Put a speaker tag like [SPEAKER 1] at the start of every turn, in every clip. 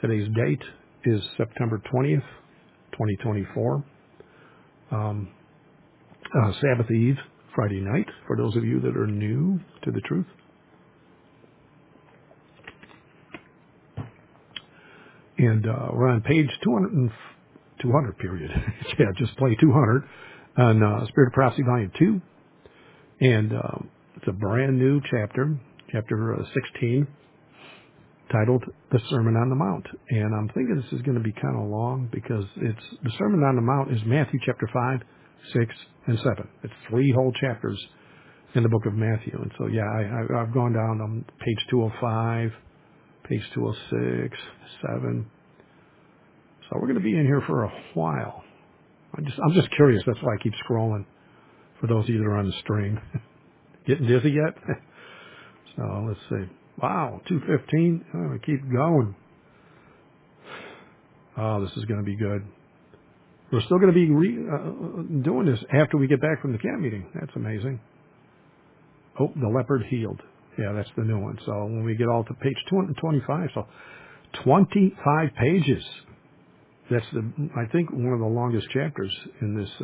[SPEAKER 1] Today's date is September 20th, 2024. Sabbath Eve, Friday night, for those of you that are new to the truth. And we're on page 200 period. Yeah, just play 200 on Spirit of Prophecy, Volume 2. And it's a brand new chapter 16, titled The Sermon on the Mount. And I'm thinking this is going to be kind of long because the Sermon on the Mount is Matthew chapter 5, 6, and 7. It's 3 whole chapters in the book of Matthew. And so, yeah, I've gone down on page 205, page 206, 7. So we're going to be in here for a while. I'm just curious. That's why I keep scrolling. For those of you that are on the stream, getting dizzy yet? So let's see. Wow, 2:15. Oh, we keep going. Oh, this is going to be good. We're still going to be doing this after we get back from the camp meeting. That's amazing. Oh, the leopard healed. Yeah, that's the new one. So when we get all to page 225, so 25 pages. That's I think one of the longest chapters in this.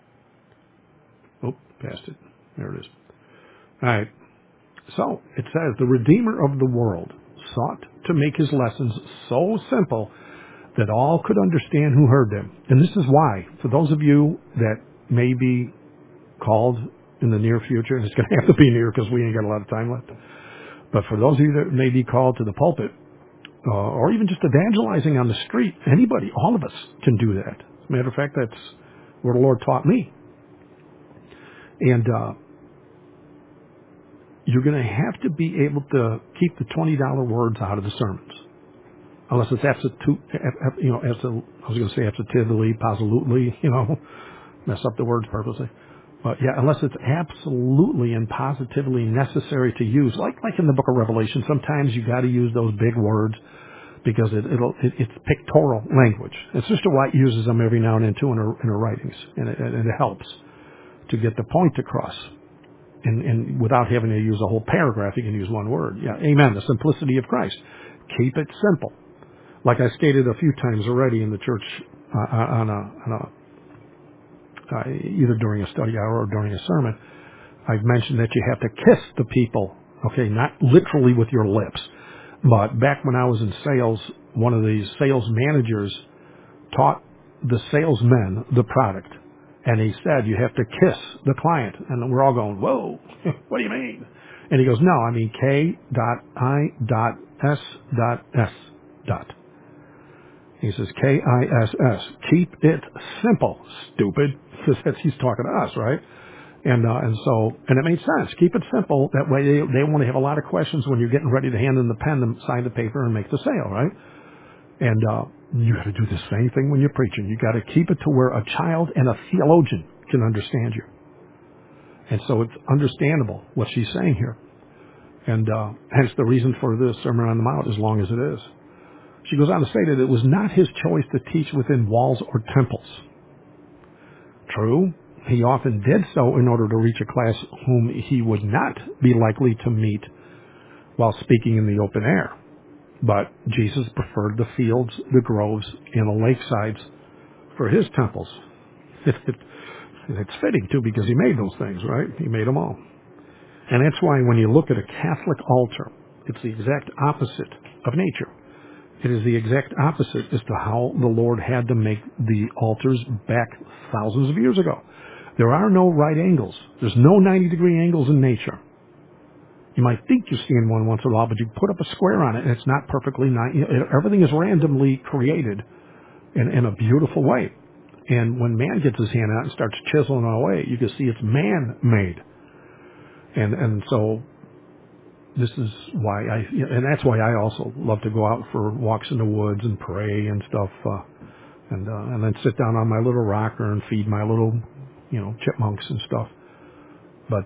[SPEAKER 1] Past it. There it is. All right. So it says, the Redeemer of the world sought to make his lessons so simple that all could understand who heard them. And this is why, for those of you that may be called in the near future, and it's going to have to be near because we ain't got a lot of time left, but for those of you that may be called to the pulpit, or even just evangelizing on the street, anybody, all of us can do that. As a matter of fact, that's what the Lord taught me. And you're going to have to be able to keep the $20 words out of the sermons. Unless it's absolutely, positively, mess up the words purposely. But yeah, unless it's absolutely and positively necessary to use, like in the book of Revelation, sometimes you got to use those big words because it's pictorial language. And Sister White uses them every now and then too in her writings, and it helps to get the point across. And without having to use a whole paragraph, you can use one word. Yeah, amen. The simplicity of Christ. Keep it simple. Like I stated a few times already in the church, either during a study hour or during a sermon, I've mentioned that you have to kiss the people. Okay, not literally with your lips, but back when I was in sales, one of these sales managers taught the salesmen the product. And he said, you have to kiss the client. And we're all going, whoa, what do you mean? And he goes, no, I mean K.I.S.S. He says, K-I-S-S. Keep it simple, stupid. Because he's talking to us, right? And it made sense. Keep it simple. That way they won't have a lot of questions when you're getting ready to hand them the pen, and sign the paper, and make the sale, right? And you got to do the same thing when you're preaching. You got to keep it to where a child and a theologian can understand you. And so it's understandable what she's saying here. And hence the reason for this Sermon on the Mount, as long as it is. She goes on to say that it was not his choice to teach within walls or temples. True, he often did so in order to reach a class whom he would not be likely to meet while speaking in the open air. But Jesus preferred the fields, the groves, and the lakesides for his temples. It's fitting, too, because he made those things, right? He made them all. And that's why when you look at a Catholic altar, it's the exact opposite of nature. It is the exact opposite as to how the Lord had to make the altars back thousands of years ago. There are no right angles. There's no 90-degree angles in nature. You might think you're seeing one once in a while, but you put up a square on it, and it's not perfectly 90. Everything is randomly created in a beautiful way. And when man gets his hand out and starts chiseling away, you can see it's man-made. And so this is why and that's why I also love to go out for walks in the woods and pray and stuff, and then sit down on my little rocker and feed my little, chipmunks and stuff. But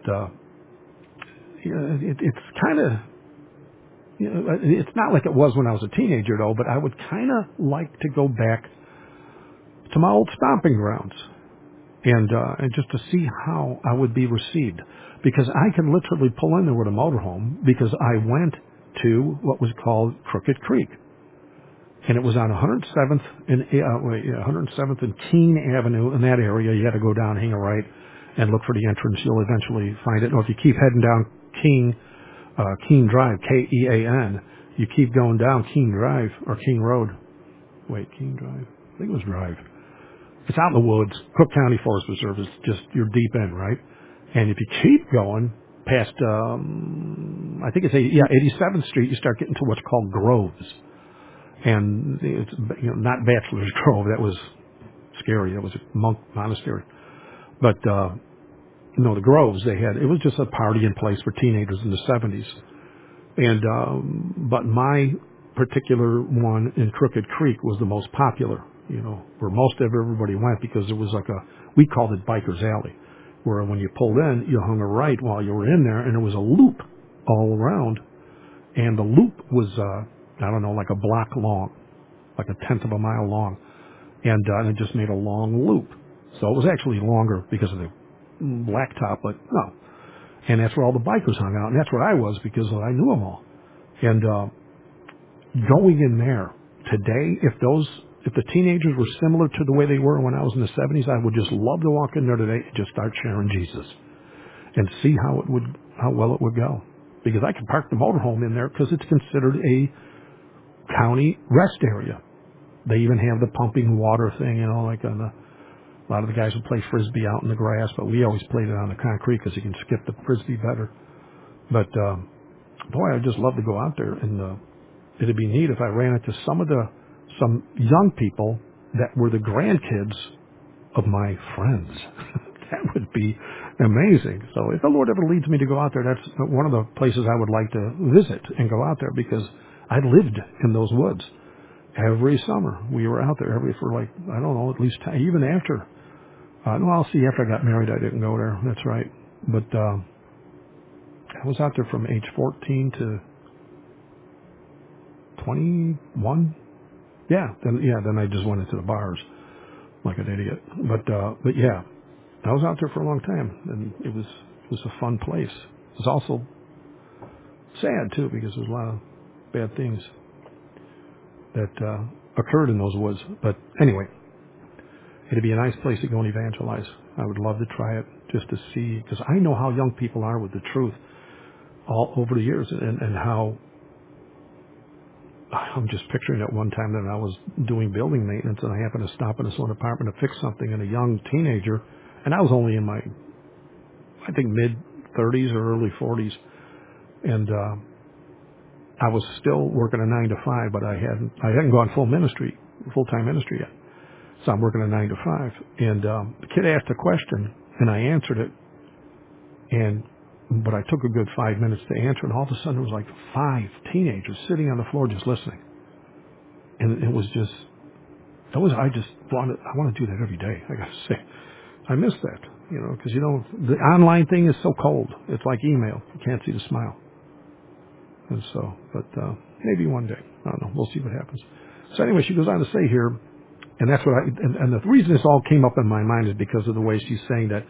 [SPEAKER 1] it's kind of, it's not like it was when I was a teenager though. But I would kind of like to go back to my old stomping grounds and just to see how I would be received. Because I can literally pull in there with a motorhome because I went to what was called Crooked Creek. And it was on 107th and 107th and Keene Avenue in that area. You had to go down, hang a right, and look for the entrance. You'll eventually find it. Or if you keep heading down Keene Drive, Kean, you keep going down Keene Drive or Keene Road. Wait, Keene Drive. I think it was Drive. It's out in the woods. Cook County Forest Reserve is just, you're deep in, right? And if you keep going past, I think it's 87th Street, you start getting to what's called Groves. And it's, not Bachelor's Grove. That was scary. That was a monk monastery. But, the Groves, it was just a partying place for teenagers in the 70s. And, but my particular one in Crooked Creek was the most popular, where most of everybody went because it was like we called it Biker's Alley, where when you pulled in, you hung a right while you were in there, and there was a loop all around. And the loop was, like a block long, like a tenth of a mile long. And it just made a long loop. So it was actually longer because of the blacktop, but no. And that's where all the bikers hung out. And that's where I was because I knew them all. And going in there today, if the teenagers were similar to the way they were when I was in the 70s, I would just love to walk in there today and just start sharing Jesus and see how well it would go. Because I can park the motorhome in there because it's considered a county rest area. They even have the pumping water thing, like on a lot of the guys would play frisbee out in the grass, but we always played it on the concrete because you can skip the frisbee better. But boy, I'd just love to go out there, and it'd be neat if I ran into some young people that were the grandkids of my friends. That would be amazing. So if the Lord ever leads me to go out there, that's one of the places I would like to visit and go out there because I lived in those woods. Every summer we were out there for at least even after. I'll see. After I got married, I didn't go there. That's right. But I was out there from age 14 to 21. Yeah. Then I just went into the bars like an idiot. But yeah, I was out there for a long time, and it was a fun place. It was also sad too because there's a lot of bad things that occurred in those woods. But anyway, it'd be a nice place to go and evangelize. I would love to try it just to see, because I know how young people are with the truth all over the years, and how I'm just picturing at one time that I was doing building maintenance and I happened to stop in a own apartment to fix something, and a young teenager, and I was only in my, I think, mid 30s or early 40s, and I was still working a 9 to 5, but I hadn't gone full time ministry yet. So I'm working a 9 to 5. And the kid asked a question, and I answered it. But I took a good 5 minutes to answer, and all of a sudden there was like 5 teenagers sitting on the floor just listening. And it was just, I want to do that every day. I got to say, I miss that, because the online thing is so cold. It's like email. You can't see the smile. And so, but maybe one day. I don't know. We'll see what happens. So anyway, she goes on to say here, and that's what and the reason this all came up in my mind is because of the way she's saying that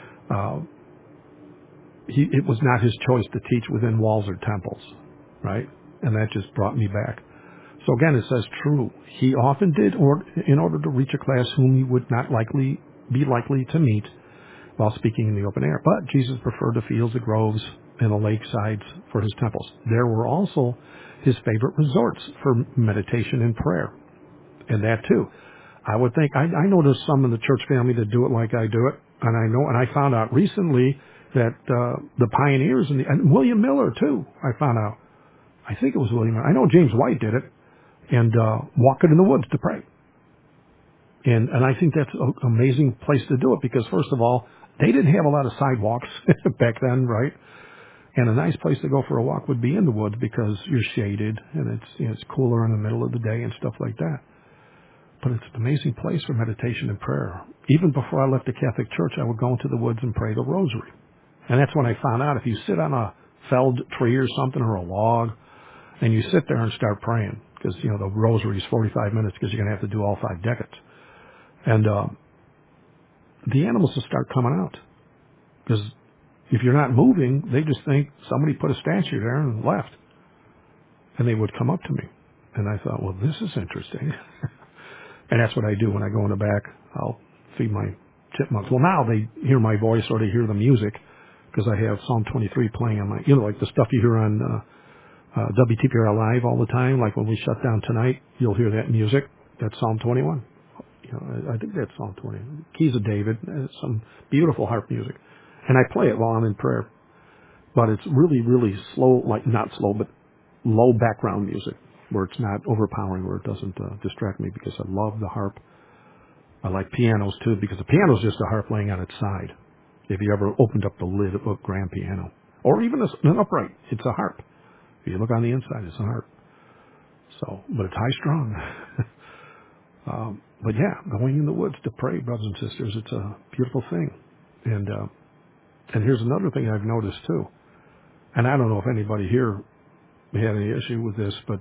[SPEAKER 1] it was not his choice to teach within walls or temples, right? And that just brought me back. So again, it says true. He often did in order to reach a class whom he would not be likely to meet while speaking in the open air. But Jesus preferred the fields, the groves, and the lakesides for his temples. There were also his favorite resorts for meditation and prayer. And that too. I would think, I know there's some in the church family that do it like I do it. And I found out recently that the pioneers and William Miller too, I found out. I think it was William Miller. I know James White did it. And walking in the woods to pray. And I think that's an amazing place to do it because, first of all, they didn't have a lot of sidewalks back then, right? And a nice place to go for a walk would be in the woods because you're shaded and it's cooler in the middle of the day and stuff like that. But it's an amazing place for meditation and prayer. Even before I left the Catholic Church, I would go into the woods and pray the rosary. And that's when I found out if you sit on a felled tree or something or a log and you sit there and start praying, because, the rosary is 45 minutes because you're going to have to do all 5 decades. And the animals will start coming out. Because if you're not moving, they just think somebody put a statue there and left. And they would come up to me. And I thought, well, this is interesting. And that's what I do when I go in the back. I'll feed my chipmunks. Well, now they hear my voice or they hear the music because I have Psalm 23 playing on my, like the stuff you hear on WTPR Live all the time. Like when we shut down tonight, you'll hear that music. That's Psalm 21. I think that's Psalm 20. Keys of David. Some beautiful harp music. And I play it while I'm in prayer. But it's really, really slow, like not slow, but low background music where it's not overpowering, where it doesn't distract me because I love the harp. I like pianos too because the piano's just a harp laying on its side. If you ever opened up the lid of a grand piano or even an upright, it's a harp. If you look on the inside, it's a harp. So, but it's high strung. But yeah, going in the woods to pray, brothers and sisters, it's a beautiful thing. And here's another thing I've noticed too. And I don't know if anybody here had any issue with this, but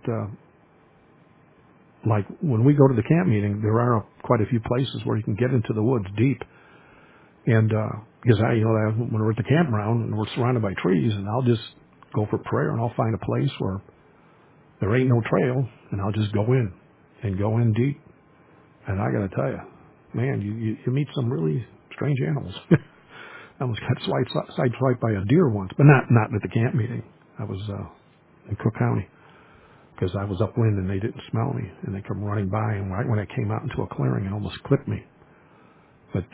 [SPEAKER 1] like when we go to the camp meeting, there are quite a few places where you can get into the woods deep. And because when we're at the campground and we're surrounded by trees, and I'll just go for prayer, and I'll find a place where there ain't no trail, and I'll just go in and go in deep. And I got to tell you, man, you meet some really strange animals. I almost got sideswiped by a deer once, but not at the camp meeting. I was in Cook County because I was upwind and they didn't smell me, and they come running by, and right when I came out into a clearing, it almost clipped me. But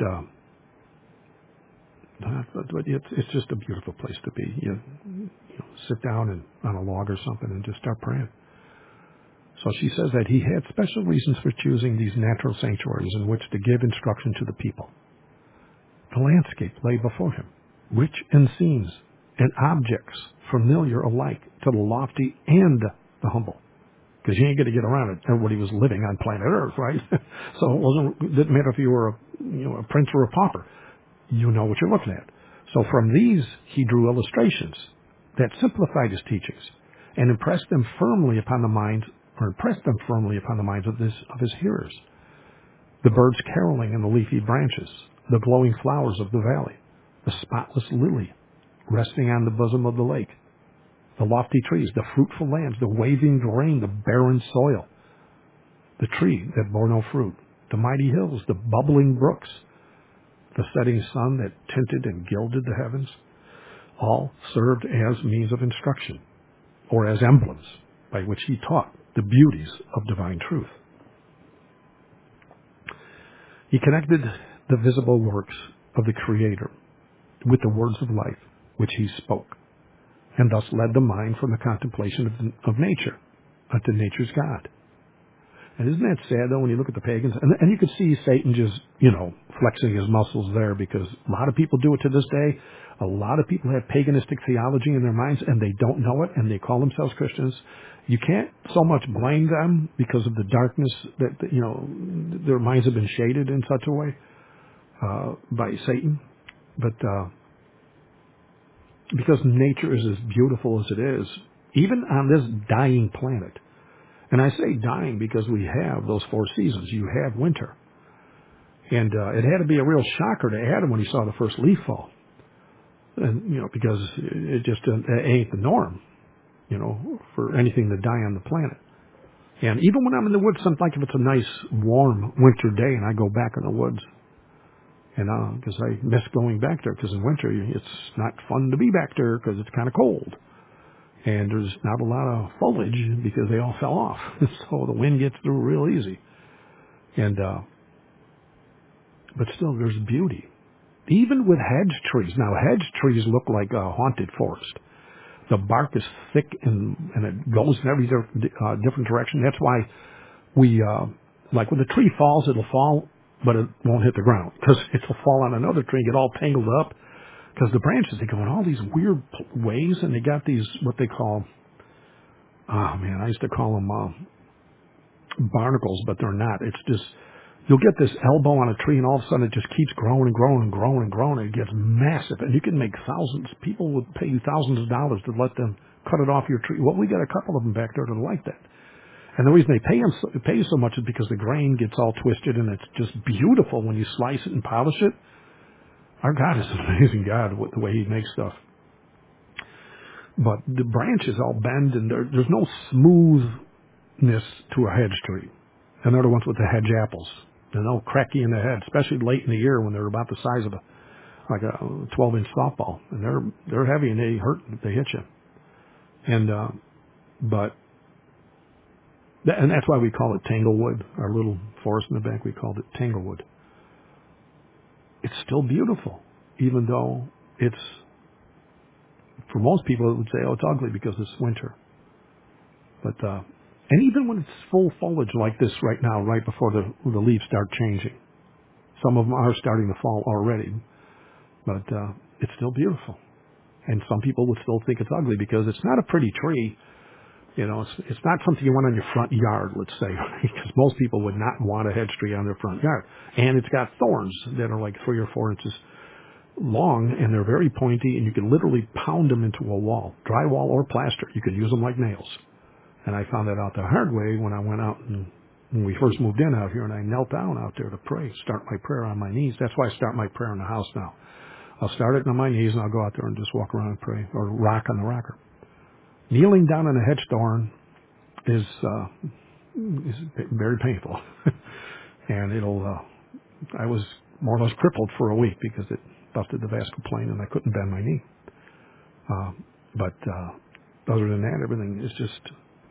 [SPEAKER 1] it's just a beautiful place to be. You sit down on a log or something and just start praying. So she says that he had special reasons for choosing these natural sanctuaries in which to give instruction to the people. The landscape lay before him, rich in scenes and objects familiar alike to the lofty and the humble. Because you ain't going to get around it. Everybody was living on planet Earth, right? So it didn't matter if you were a prince or a pauper. You know what you're looking at. So from these, he drew illustrations that simplified his teachings and impressed them firmly upon the minds of his hearers. The birds caroling in the leafy branches, the glowing flowers of the valley, the spotless lily resting on the bosom of the lake, the lofty trees, the fruitful lands, the waving grain, the barren soil, the tree that bore no fruit, the mighty hills, the bubbling brooks, the setting sun that tinted and gilded the heavens, all served as means of instruction, or as emblems by which he taught the beauties of divine truth. He connected the visible works of the Creator with the words of life which he spoke, and thus led the mind from the contemplation of nature unto nature's God. And isn't that sad, though, when you look at the pagans? And you could see Satan just, flexing his muscles there, because a lot of people do it to this day. A lot of people have paganistic theology in their minds, and they don't know it, and they call themselves Christians. You can't so much blame them because of the darkness that their minds have been shaded in such a way by Satan. But because nature is as beautiful as it is, even on this dying planet. And I say dying because we have those four seasons. You have winter. And it had to be a real shocker to Adam when he saw the first leaf fall. And, because it just ain't the norm, for anything to die on the planet. And even when I'm in the woods, something like if it's a nice, warm winter day and I go back in the woods, because I miss going back there, because in winter it's not fun to be back there because it's kind of cold. And there's not a lot of foliage because they all fell off. So the wind gets through real easy. And but still, there's beauty. Even with hedge trees. Now, hedge trees look like a haunted forest. The bark is thick and it goes in every different direction. That's why we, like when the tree falls, it'll fall, but it won't hit the ground. Because it'll fall on another tree and get all tangled up. Because the branches, they go in all these weird ways, and they got these, what they call, I used to call them barnacles, but they're not. It's just, you'll get this elbow on a tree, and all of a sudden it just keeps growing and growing and growing and growing, and it gets massive. And you can make people would pay you thousands of dollars to let them cut it off your tree. Well, we got a couple of them back there that are like that. And the reason they pay you so much is because the grain gets all twisted, and it's just beautiful when you slice it and polish it. Our God is an amazing God with the way he makes stuff. But the branches all bend, and there's no smooth, to a hedge tree. And they're the ones with the hedge apples. And they'll crack you in the head, especially late in the year when they're about the size of like a 12-inch softball. And they're heavy and they hurt if they hit you. And and that's why we call it Tanglewood. Our little forest in the back, we called it Tanglewood. It's still beautiful, even though it's, for most people, it would say, oh, it's ugly because it's winter. But and even when it's full foliage like this right now, right before the leaves start changing, some of them are starting to fall already, but it's still beautiful. And some people would still think it's ugly because it's not a pretty tree. You know, it's not something you want on your front yard, let's say, because most people would not want a hedge tree on their front yard. And it's got thorns that are like 3 or 4 inches long, and they're very pointy, and you can literally pound them into a wall, drywall or plaster. You could use them like nails. And I found that out the hard way when I went out and when we first moved in out here, and I knelt down out there to pray, start my prayer on my knees. That's why I start my prayer in the house now. I'll start it on my knees, and I'll go out there and just walk around and pray, or rock on the rocker. Kneeling down on a hedge thorn is very painful. And I was more or less crippled for a week because it busted the vascular and I couldn't bend my knee. But other than that, everything is just,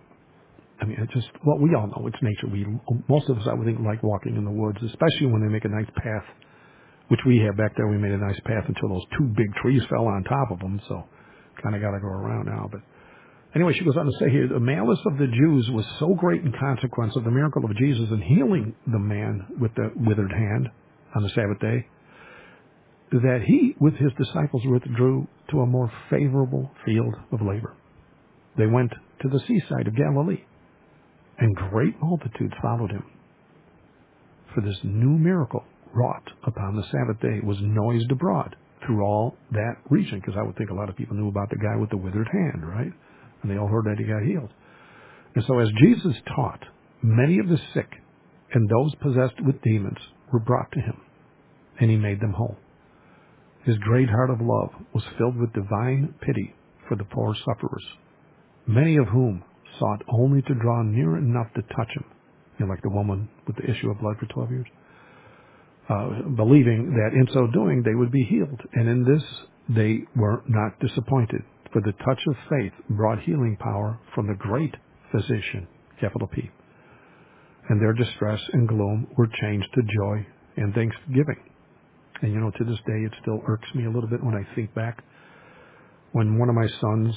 [SPEAKER 1] well, we all know it's nature. Most of us, I would think, like walking in the woods, especially when they make a nice path, which we have back there. We made a nice path until those 2 big trees fell on top of them, so kind of got to go around now. But anyway, she goes on to say here, the malice of the Jews was so great in consequence of the miracle of Jesus in healing the man with the withered hand on the Sabbath day, that he, with his disciples, withdrew to a more favorable field of labor. They went to the seaside of Galilee, and great multitudes followed him. For this new miracle wrought upon the Sabbath day was noised abroad through all that region, because I would think a lot of people knew about the guy with the withered hand, right? And they all heard that he got healed. And so as Jesus taught, many of the sick and those possessed with demons were brought to him, and he made them whole. His great heart of love was filled with divine pity for the poor sufferers, many of whom sought only to draw near enough to touch him, like the woman with the issue of blood for 12 years, believing that in so doing they would be healed. And in this they were not disappointed, for the touch of faith brought healing power from the great physician, capital P. And their distress and gloom were changed to joy and thanksgiving. And to this day it still irks me a little bit when I think back when one of my sons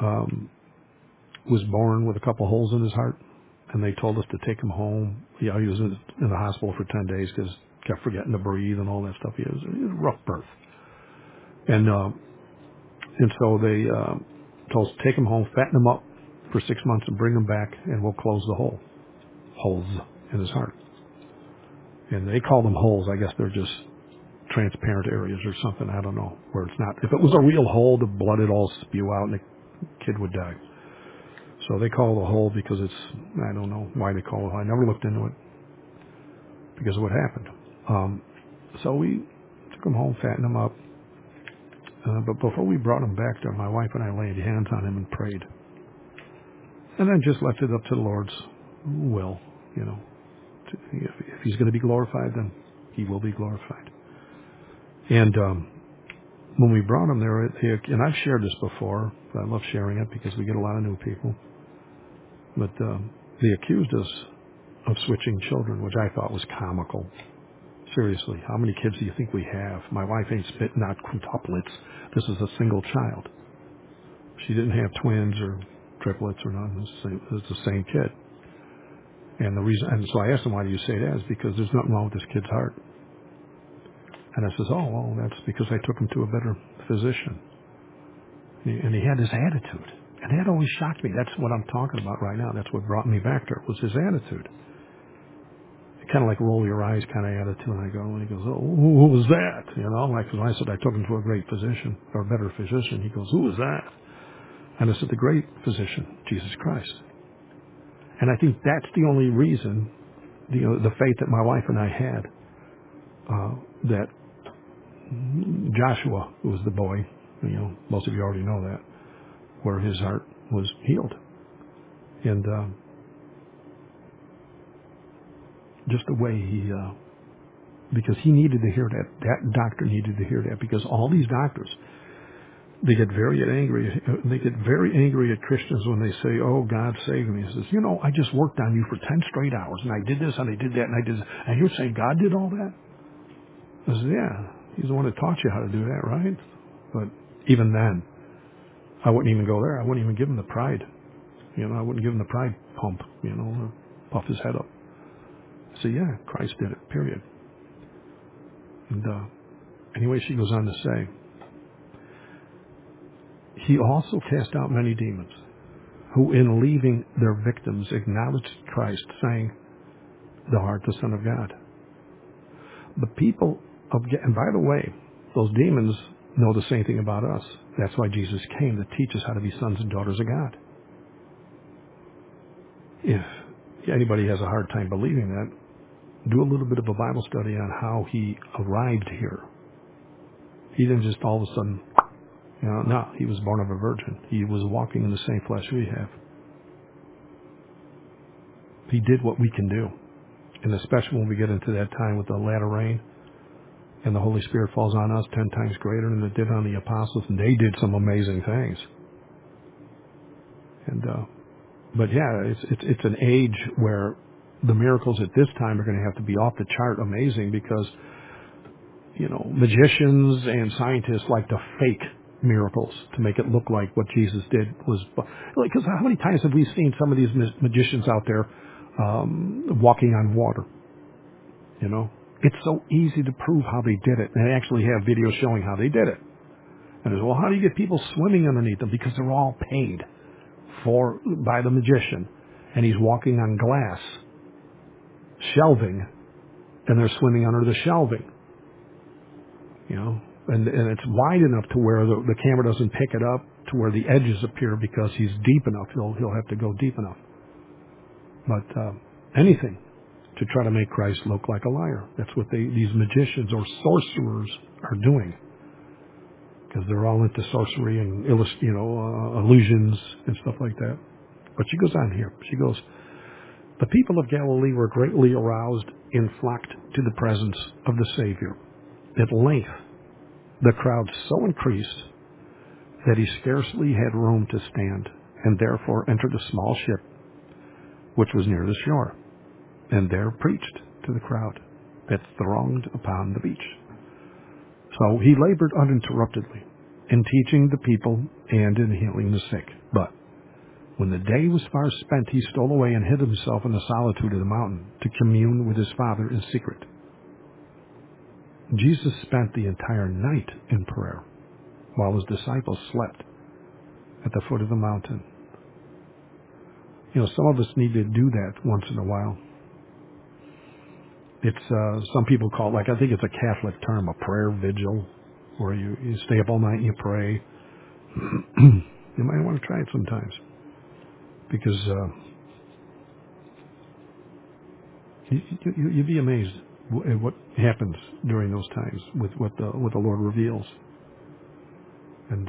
[SPEAKER 1] was born with a couple holes in his heart, and they told us to take him home. Yeah, he was in the hospital for 10 days because he kept forgetting to breathe and all that stuff. It was a rough birth. And so they told us to take him home, fatten him up for 6 months, and bring him back, and we'll close the holes in his heart. And they call them holes. I guess they're just transparent areas or something. I don't know where it's not. If it was a real hole, the blood would all spew out and the kid would die. So they call it a hole because I don't know why they call it. I never looked into it because of what happened. So we took him home, fattened him up. But before we brought him back there, my wife and I laid hands on him and prayed. And then just left it up to the Lord's will, If he's going to be glorified, then he will be glorified. And when we brought him there, and I've shared this before, but I love sharing it because we get a lot of new people. But they accused us of switching children, which I thought was comical. Seriously, how many kids do you think we have? My wife ain't spitting out quintuplets. This is a single child. She didn't have twins or triplets or nothing. It's the same kid. And so I asked him, why do you say that? It's because there's nothing wrong with this kid's heart. And I says, oh, well, that's because I took him to a better physician. And he had this attitude. And that always shocked me. That's what I'm talking about right now. That's what brought me back there, was his attitude. Kind of like roll your eyes kind of attitude. And I go, and he goes, oh, who was that? Like when I said I took him to a great physician, or a better physician, he goes, who was that? And I said, the great physician, Jesus Christ. And I think that's the only reason, the faith that my wife and I had, that Joshua was the boy, most of you already know that, where his heart was healed. And just the way he, because he needed to hear that. That doctor needed to hear that, because all these doctors, they get very angry. They get very angry at Christians when they say, "Oh, God saved me." He says, "You know, I just worked on you for 10 straight hours, and I did this, and I did that, and I did this. And you're saying God did all that?" I said, "Yeah, He's the one that taught you how to do that, right?" But even then, I wouldn't even go there. I wouldn't even give him the pride. I wouldn't give him the pride pump, or puff his head up. So yeah, Christ did it, period. And anyway, she goes on to say, he also cast out many demons, who in leaving their victims acknowledged Christ, saying, "Thou art the Son of God." The people and by the way, those demons know the same thing about us. That's why Jesus came, to teach us how to be sons and daughters of God. If anybody has a hard time believing that, do a little bit of a Bible study on how he arrived here. He didn't just all of a sudden, no, he was born of a virgin. He was walking in the same flesh we have. He did what we can do. And especially when we get into that time with the latter rain and the Holy Spirit falls on us 10 times greater than it did on the apostles, and they did some amazing things. And but yeah, it's an age where the miracles at this time are going to have to be off the chart amazing, because magicians and scientists like to fake miracles to make it look like what Jesus did was, because how many times have we seen some of these magicians out there walking on water? It's so easy to prove how they did it, and they actually have videos showing how they did it. And it's, well, how do you get people swimming underneath them? Because they're all paid by the magician, and he's walking on glass shelving, and they're swimming under the shelving. And it's wide enough to where the camera doesn't pick it up to where the edges appear, because he's deep enough. He'll have to go deep enough. But anything to try to make Christ look like a liar. That's what these magicians or sorcerers are doing, because they're all into sorcery and illusions and stuff like that. But she goes on here. She goes, the people of Galilee were greatly aroused and flocked to the presence of the Savior. At length, the crowd so increased that he scarcely had room to stand, and therefore entered a small ship which was near the shore, and there preached to the crowd that thronged upon the beach. So he labored uninterruptedly in teaching the people and in healing the sick. But when the day was far spent, he stole away and hid himself in the solitude of the mountain to commune with his Father in secret. Jesus spent the entire night in prayer while his disciples slept at the foot of the mountain. Some of us need to do that once in a while. It's some people call it, I think it's a Catholic term, a prayer vigil, where you stay up all night and you pray. You might want to try it sometimes, because you'd be amazed at what happens during those times with what the Lord reveals. And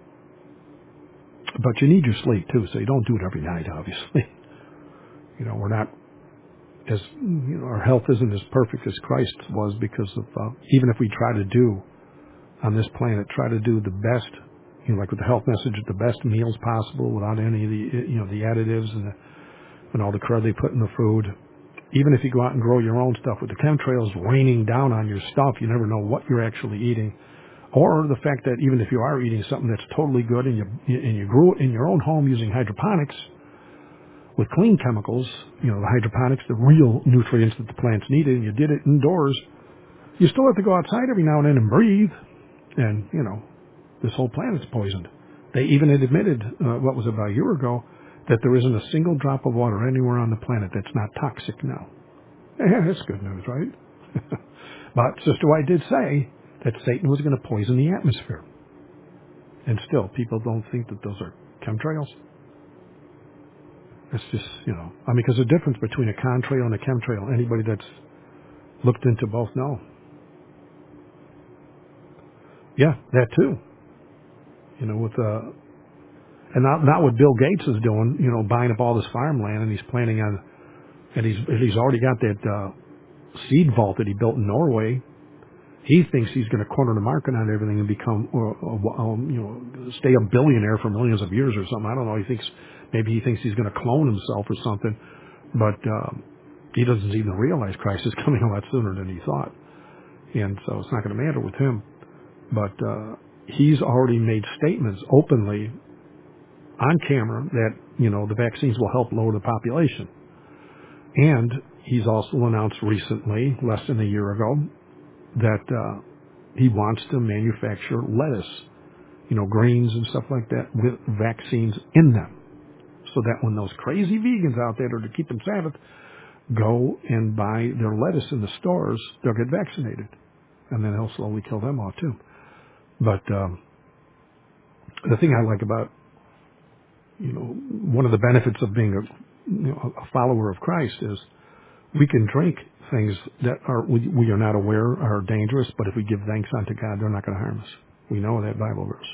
[SPEAKER 1] but you need your sleep too, so you don't do it every night. Obviously, we're not as our health isn't as perfect as Christ was, because of even if we try to do on this planet, try to do the best, like with the health message, the best meals possible without any of the additives and all the crud they put in the food. Even if you go out and grow your own stuff, with the chemtrails raining down on your stuff, you never know what you're actually eating. Or the fact that even if you are eating something that's totally good and you grew it in your own home using hydroponics with clean chemicals, the hydroponics, the real nutrients that the plants needed, and you did it indoors, you still have to go outside every now and then and breathe. And, this whole planet's poisoned. They even admitted, what was it, about a year ago, that there isn't a single drop of water anywhere on the planet that's not toxic now. Yeah, that's good news, right? But Sister White did say that Satan was going to poison the atmosphere. And still, people don't think that those are chemtrails. It's just, because the difference between a contrail and a chemtrail, anybody that's looked into both know. Yeah, that too. And not what Bill Gates is doing, buying up all this farmland, and he's planning on And he's already got that seed vault that he built in Norway. He thinks he's going to corner the market on everything and become, stay a billionaire for millions of years or something. I don't know. Maybe he thinks he's going to clone himself or something, but he doesn't even realize Christ is coming a lot sooner than he thought. And so it's not going to matter with him. But he's already made statements openly on camera that, the vaccines will help lower the population. And he's also announced recently, less than a year ago, that he wants to manufacture lettuce, greens and stuff like that with vaccines in them. So that when those crazy vegans out there that are keeping Sabbath go and buy their lettuce in the stores, they'll get vaccinated. And then he'll slowly kill them off too. But the thing I like about, one of the benefits of being a follower of Christ is we can drink things that we are not aware are dangerous, but if we give thanks unto God, they're not going to harm us. We know that Bible verse.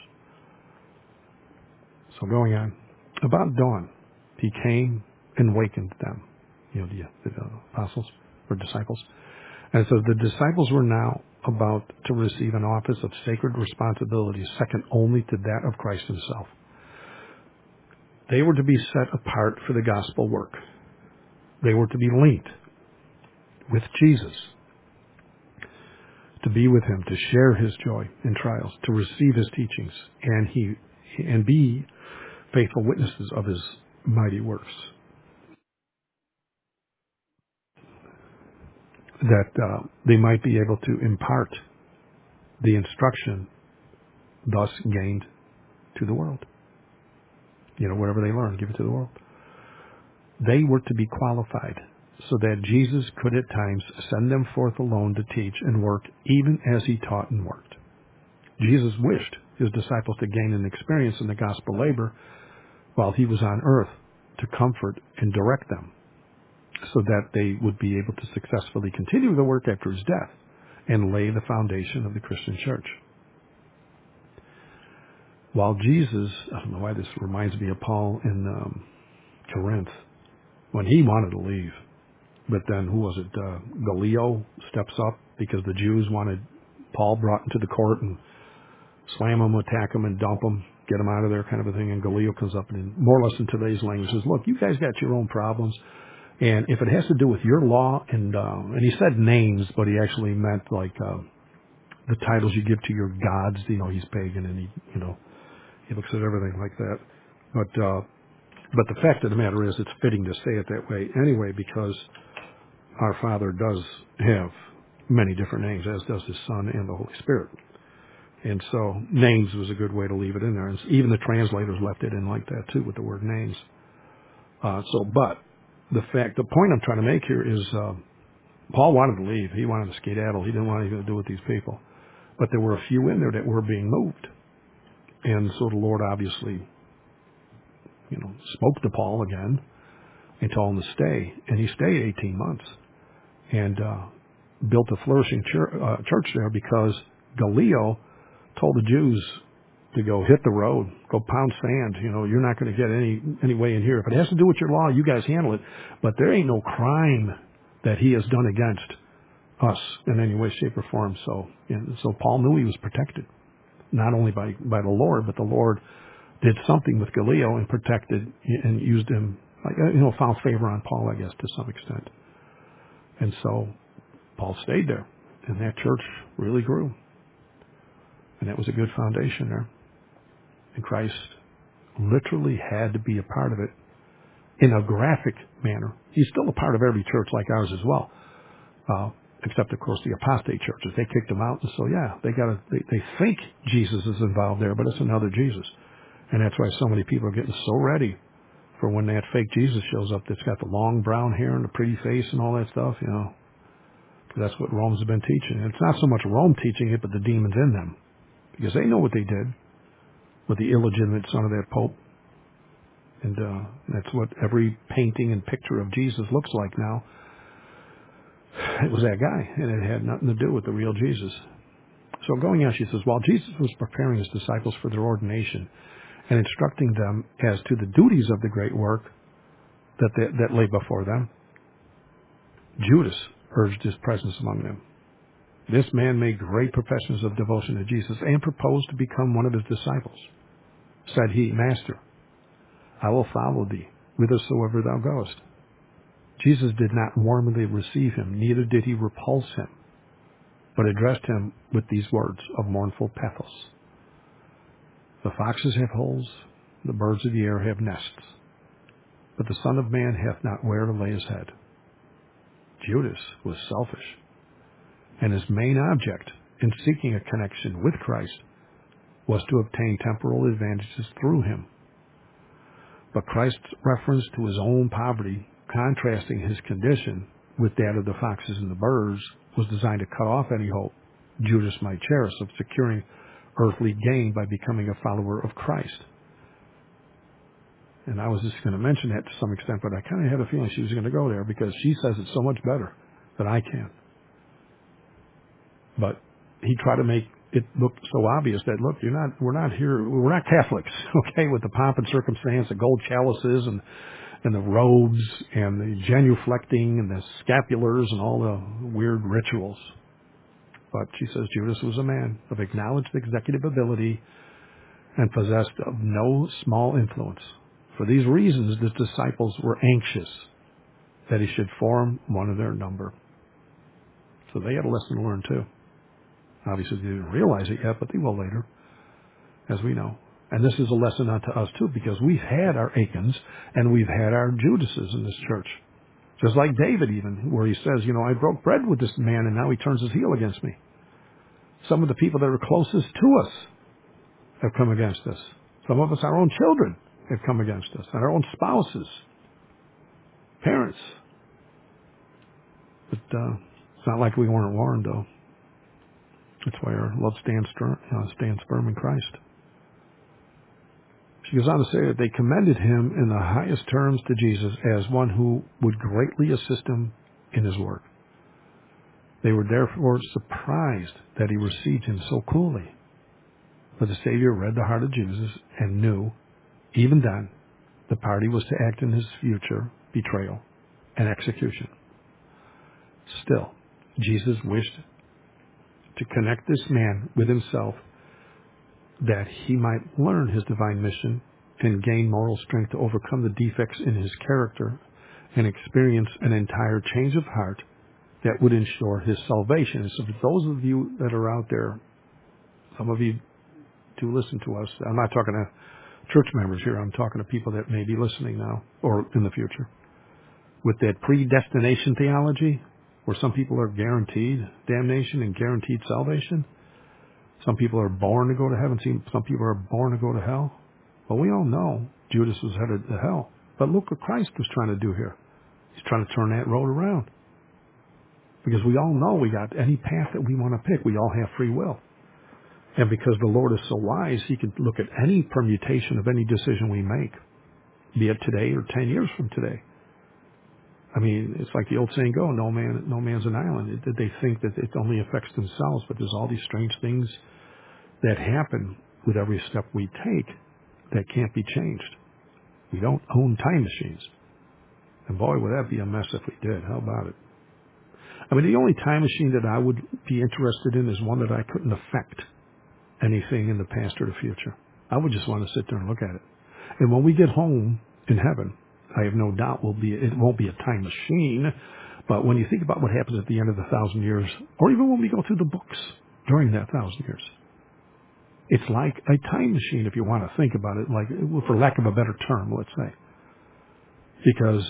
[SPEAKER 1] So going on. About dawn, he came and wakened them, the apostles or disciples. And so the disciples were now about to receive an office of sacred responsibility, second only to that of Christ himself. They were to be set apart for the gospel work. They were to be linked with Jesus, to be with him, to share his joy and trials, to receive his teachings, and be faithful witnesses of his mighty works. That they might be able to impart the instruction thus gained to the world. Whatever they learn, give it to the world. They were to be qualified so that Jesus could at times send them forth alone to teach and work even as he taught and worked. Jesus wished his disciples to gain an experience in the gospel labor while he was on earth to comfort and direct them so that they would be able to successfully continue the work after his death and lay the foundation of the Christian church. While Jesus, I don't know why this reminds me of Paul in Corinth, when he wanted to leave, but then who was it? Gallio steps up because the Jews wanted Paul brought into the court and slam him, attack him, and dump him, get him out of there kind of a thing. And Gallio comes up and more or less in today's language says, look, you guys got your own problems. And if it has to do with your law, and he said names, but he actually meant like the titles you give to your gods. He's pagan, and he looks at everything like that. But the fact of the matter is, it's fitting to say it that way anyway, because our Father does have many different names, as does his Son and the Holy Spirit. And so names was a good way to leave it in there. And even the translators left it in like that too, with the word names. But the point I'm trying to make here is Paul wanted to leave. He wanted to skedaddle. He didn't want anything to do with these people. But there were a few in there that were being moved. And so the Lord obviously, spoke to Paul again and told him to stay. And he stayed 18 months and built a flourishing church there because Gallio told the Jews to go hit the road, go pound sand. You're not going to get any way in here. If it has to do with your law, you guys handle it. But there ain't no crime that he has done against us in any way, shape, or form. So Paul knew he was protected, not only by the Lord, but the Lord did something with Gallio and protected and used him, found favor on Paul, I guess, to some extent. And so Paul stayed there, and that church really grew. And that was a good foundation there. And Christ literally had to be a part of it in a graphic manner. He's still a part of every church like ours as well, except, of course, the apostate churches. They kicked him out, and so, they think Jesus is involved there, but it's another Jesus. And that's why so many people are getting so ready for when that fake Jesus shows up that's got the long brown hair and the pretty face and all that stuff, That's what Rome's been teaching. And it's not so much Rome teaching it, but the demons in them. Because they know what they did with the illegitimate son of that Pope. And that's what every painting and picture of Jesus looks like now. It was that guy, and it had nothing to do with the real Jesus. So going on, she says, while Jesus was preparing his disciples for their ordination and instructing them as to the duties of the great work that lay before them, Judas urged his presence among them. This man made great professions of devotion to Jesus and proposed to become one of his disciples. Said he, Master, I will follow thee whithersoever thou goest. Jesus did not warmly receive him, neither did he repulse him, but addressed him with these words of mournful pathos. The foxes have holes, the birds of the air have nests, but the Son of Man hath not where to lay his head. Judas was selfish, and his main object in seeking a connection with Christ was to obtain temporal advantages through him. But Christ's reference to his own poverty, contrasting his condition with that of the foxes and the birds, was designed to cut off any hope Judas might cherish of securing earthly gain by becoming a follower of Christ. And I was just going to mention that to some extent, but I kind of had a feeling she was going to go there because she says it so much better than I can. But he tried to make it look so obvious that, look, we're not Catholics, okay, with the pomp and circumstance, the gold chalices and the robes and the genuflecting and the scapulars and all the weird rituals. But she says Judas was a man of acknowledged executive ability and possessed of no small influence. For these reasons, the disciples were anxious that he should form one of their number. So they had a lesson to learn too. Obviously, they didn't realize it yet, but they will later, as we know. And this is a lesson unto us too, because we've had our Achans and we've had our Judases in this church. Just like David even, where he says, I broke bread with this man and now he turns his heel against me. Some of the people that are closest to us have come against us. Some of us, our own children, have come against us, and our own spouses, parents. But it's not like we weren't warned, though. That's why our love stands firm in Christ. She goes on to say that they commended him in the highest terms to Jesus as one who would greatly assist him in his work. They were therefore surprised that he received him so coolly. But the Savior read the heart of Jesus and knew, even then, the party was to act in his future betrayal and execution. Still, Jesus wished to connect this man with himself that he might learn his divine mission and gain moral strength to overcome the defects in his character and experience an entire change of heart that would ensure his salvation. So for those of you that are out there, some of you do listen to us. I'm not talking to church members here. I'm talking to people that may be listening now or in the future. With that predestination theology, where some people are guaranteed damnation and guaranteed salvation, some people are born to go to heaven, some people are born to go to hell. Well, we all know Judas was headed to hell. But look what Christ was trying to do here. He's trying to turn that road around. Because we all know we got any path that we want to pick. We all have free will. And because the Lord is so wise, he can look at any permutation of any decision we make, be it today or 10 years from today. I mean, it's like the old saying goes, no man's an island. They think that it only affects themselves, but there's all these strange things that happen with every step we take that can't be changed. We don't own time machines. And boy, would that be a mess if we did. How about it? I mean, the only time machine that I would be interested in is one that I couldn't affect anything in the past or the future. I would just want to sit there and look at it. And when we get home in heaven, I have no doubt it won't be a time machine, but when you think about what happens at the end of the 1,000 years, or even when we go through the books during that 1,000 years, it's like a time machine if you want to think about it, like, for lack of a better term, let's say. Because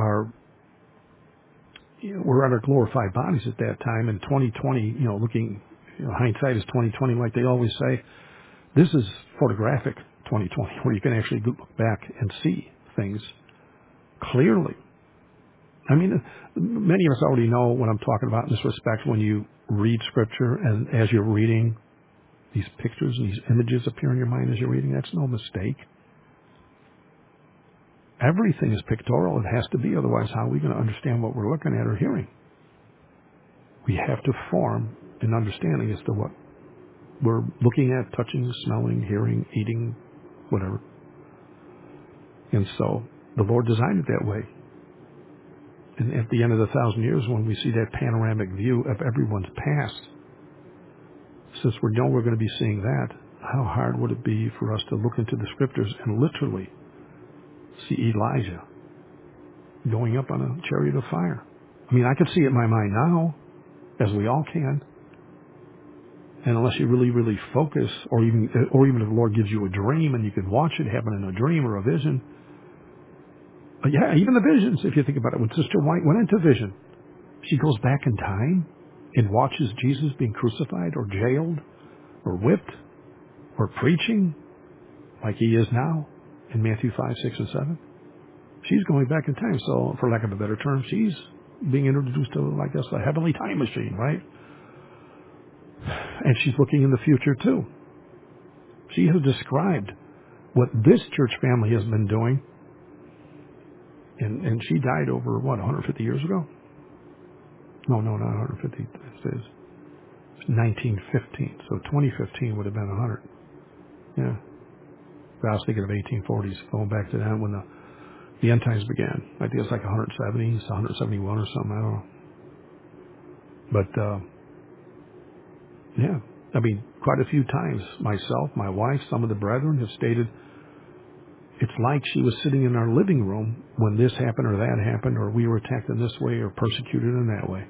[SPEAKER 1] we're at our glorified bodies at that time, and 2020, hindsight is 2020, like they always say. This is photographic 2020, where you can actually look back and see things clearly. I mean, many of us already know what I'm talking about in this respect when you read Scripture, and as you're reading, these pictures and these images appear in your mind as you're reading. That's no mistake. Everything is pictorial. It has to be. Otherwise, how are we going to understand what we're looking at or hearing? We have to form an understanding as to what we're looking at, touching, smelling, hearing, eating, whatever. And so the Lord designed it that way. And at the end of the 1,000 years, when we see that panoramic view of everyone's past, since we know we're going to be seeing that, how hard would it be for us to look into the scriptures and literally see Elijah going up on a chariot of fire? I mean, I can see it in my mind now, as we all can. And unless you really, really focus, or even if the Lord gives you a dream and you can watch it happen in a dream or a vision. Yeah, even the visions, if you think about it. When Sister White went into vision, she goes back in time and watches Jesus being crucified or jailed or whipped or preaching like he is now in Matthew 5, 6, and 7. She's going back in time. So, for lack of a better term, she's being introduced to, I guess, a heavenly time machine, right? And she's looking in the future, too. She has described what this church family has been doing. And she died over, 150 years ago? No, not 150. It says 1915. So 2015 would have been 100. Yeah. But I was thinking of 1840s, going back to that when the end times began. I think it's like 170, 171 or something. I don't know. But, yeah. I mean, quite a few times, myself, my wife, some of the brethren have stated it's like she was sitting in our living room when this happened or that happened, or we were attacked in this way or persecuted in that way.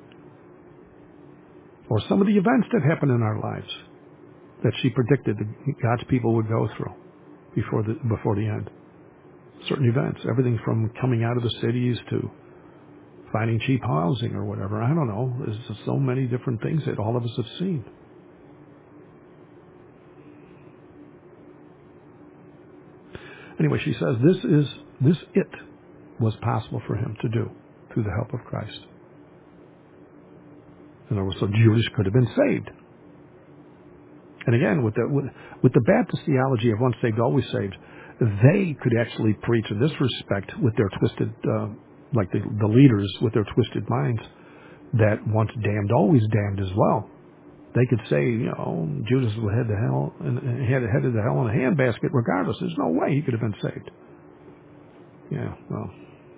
[SPEAKER 1] Or some of the events that happened in our lives that she predicted that God's people would go through before the end. Certain events, everything from coming out of the cities to finding cheap housing or whatever. I don't know. There's just so many different things that all of us have seen. Anyway, she says this was possible for him to do through the help of Christ. In other words, so Judas could have been saved. And again, with the Baptist theology of once saved, always saved, they could actually preach in this respect with their twisted, like the leaders with their twisted minds, that once damned, always damned as well. They could say, Judas will head to hell and headed to hell in a handbasket regardless. There's no way he could have been saved. Yeah, well,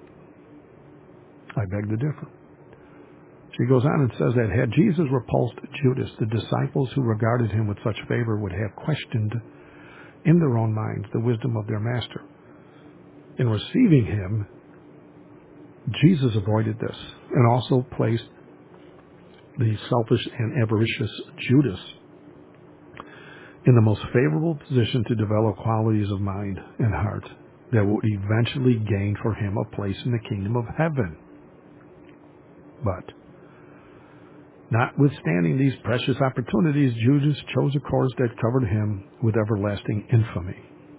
[SPEAKER 1] I beg to differ. She goes on and says that had Jesus repulsed Judas, the disciples who regarded him with such favor would have questioned in their own minds the wisdom of their master. In receiving him, Jesus avoided this and also placed the selfish and avaricious Judas in the most favorable position to develop qualities of mind and heart that would eventually gain for him a place in the kingdom of heaven. But notwithstanding these precious opportunities, Judas chose a course that covered him with everlasting infamy.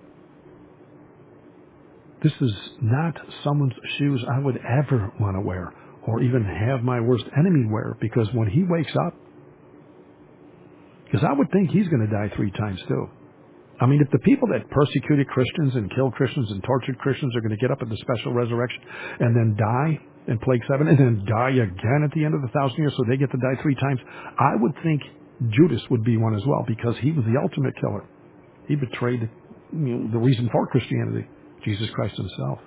[SPEAKER 1] This is not someone's shoes I would ever want to wear or even have my worst enemy wear, because when he wakes up, because I would think he's going to die 3 times too. I mean, if the people that persecuted Christians and killed Christians and tortured Christians are going to get up at the special resurrection and then die in plague 7 and then die again at the end of the 1,000 years, so they get to die 3 times, I would think Judas would be one as well, because he was the ultimate killer. He betrayed the reason for Christianity, Jesus Christ himself.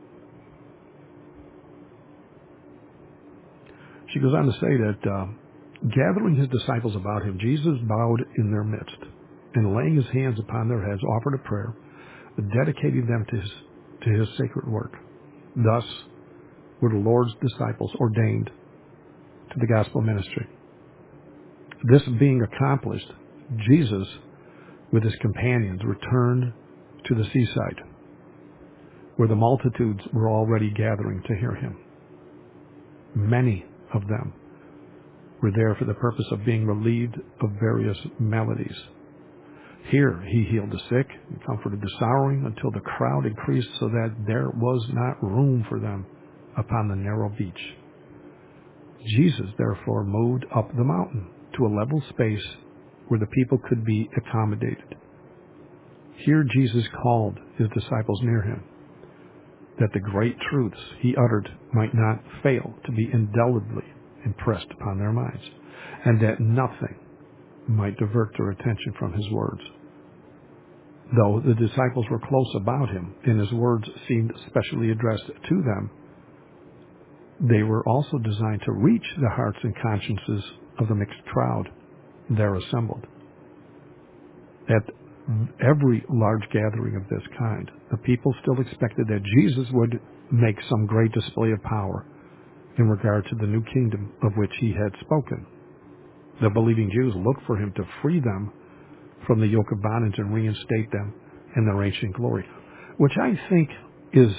[SPEAKER 1] She goes on to say that gathering his disciples about him, Jesus bowed in their midst and laying his hands upon their heads offered a prayer, dedicating them to his sacred work. Thus were the Lord's disciples ordained to the gospel ministry. This being accomplished, Jesus, with his companions, returned to the seaside, where the multitudes were already gathering to hear him. Many of them were there for the purpose of being relieved of various maladies. Here he healed the sick and comforted the sorrowing until the crowd increased so that there was not room for them upon the narrow beach. Jesus therefore moved up the mountain to a level space where the people could be accommodated. Here Jesus called his disciples near him, that the great truths he uttered might not fail to be indelibly impressed upon their minds, and that nothing might divert their attention from his words. Though the disciples were close about him, and his words seemed specially addressed to them, they were also designed to reach the hearts and consciences of the mixed crowd there assembled. At every large gathering of this kind, the people still expected that Jesus would make some great display of power in regard to the new kingdom of which he had spoken. The believing Jews looked for him to free them from the yoke of bondage and reinstate them in their ancient glory, which I think is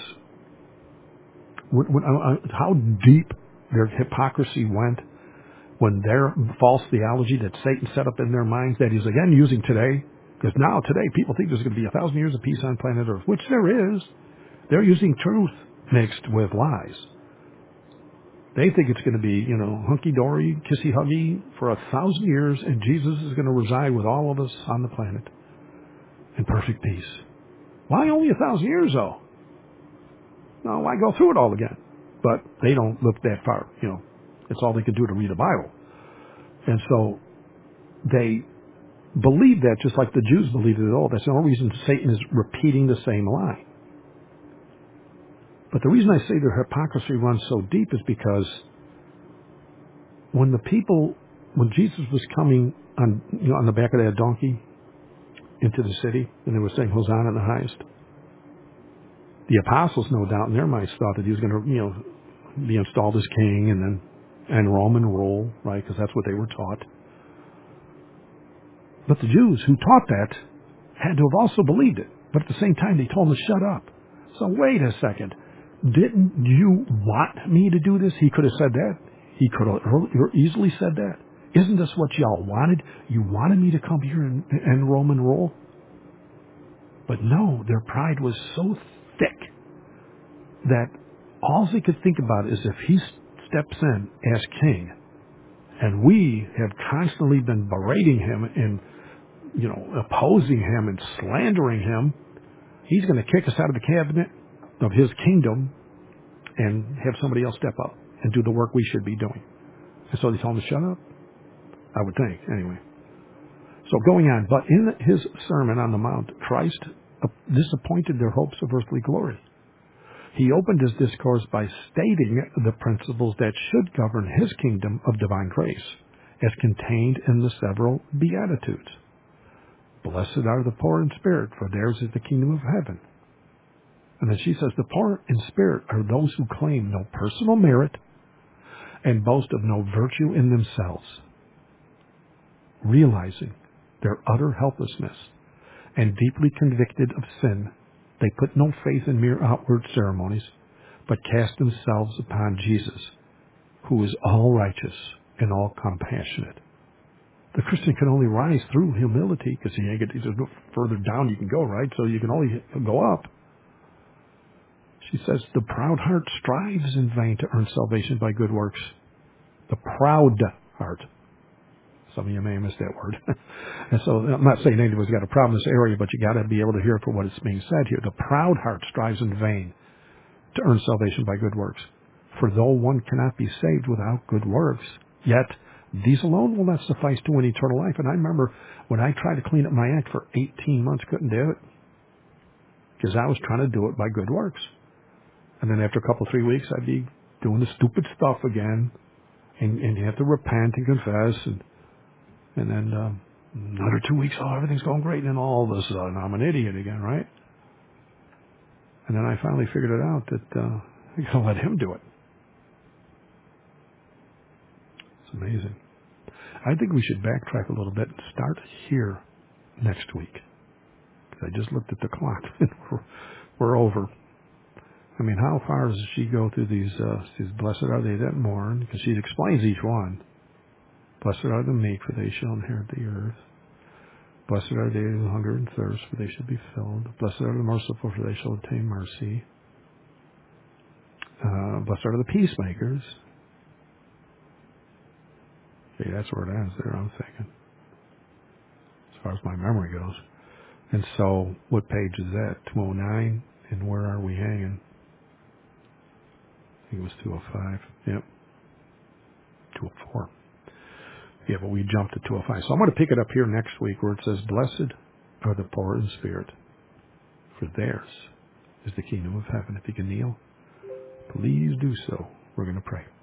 [SPEAKER 1] how deep their hypocrisy went when their false theology that Satan set up in their minds that he's again using today, because now today people think there's going to be 1,000 years of peace on planet Earth, which there is. They're using truth mixed with lies. They think it's going to be, hunky-dory, kissy-huggy for 1,000 years, and Jesus is going to reside with all of us on the planet in perfect peace. Why only 1,000 years, though? No, why go through it all again? But they don't look that far. It's all they can do to read the Bible. And so they believe that just like the Jews believed it all. That's the only reason Satan is repeating the same lie. But the reason I say their hypocrisy runs so deep is because when Jesus was coming on the back of that donkey into the city, and they were saying, Hosanna in the highest, the apostles, no doubt, in their minds thought that he was going to, be installed as king and Roman rule, right? Because that's what they were taught. But the Jews who taught that had to have also believed it. But at the same time, they told him to shut up. So wait a second. Didn't you want me to do this? He could have said that. He could have easily said that. Isn't this what y'all wanted? You wanted me to come here and Roman rule? But no, their pride was so thick that all they could think about is if he steps in as king, and we have constantly been berating him and, opposing him and slandering him, he's going to kick us out of the cabinet of his kingdom and have somebody else step up and do the work we should be doing. And so they told him to shut up, I would think, anyway. So going on, but in his Sermon on the Mount, Christ disappointed their hopes of earthly glory. He opened his discourse by stating the principles that should govern his kingdom of divine grace, as contained in the several Beatitudes. Blessed are the poor in spirit, for theirs is the kingdom of heaven. And then she says, the poor in spirit are those who claim no personal merit and boast of no virtue in themselves, realizing their utter helplessness and deeply convicted of sin. They put no faith in mere outward ceremonies, but cast themselves upon Jesus, who is all righteous and all compassionate. The Christian can only rise through humility, because there's no further down you can go, right? So you can only go up. She says, the proud heart strives in vain to earn salvation by good works. The proud heart. Some of you may have missed that word. And so I'm not saying anybody's got a problem in this area, but you got to be able to hear it for what it's being said here. The proud heart strives in vain to earn salvation by good works. For though one cannot be saved without good works, yet these alone will not suffice to win eternal life. And I remember when I tried to clean up my act for 18 months, couldn't do it, because I was trying to do it by good works. And then after a couple, 3 weeks, I'd be doing the stupid stuff again, and you have to repent and confess, and then another 2 weeks, everything's going great, and then all of a sudden I'm an idiot again, right? And then I finally figured it out that I gotta let him do it. It's amazing. I think we should backtrack a little bit and start here next week. Because I just looked at the clock and we're over. I mean, how far does she go through these blessed are they that mourn? Because she explains each one. Blessed are the meek, for they shall inherit the earth. Blessed are they who hunger and thirst, for they shall be filled. Blessed are the merciful, for they shall obtain mercy. Blessed are the peacemakers. Okay, that's where it ends there, I'm thinking, as far as my memory goes. And so, what page is that? 209? And where are we hanging? I think it was 205. Yep. 204. Yeah, but we jumped to 205. So I'm going to pick it up here next week where it says, blessed are the poor in spirit, for theirs is the kingdom of heaven. If you can kneel, please do so. We're going to pray.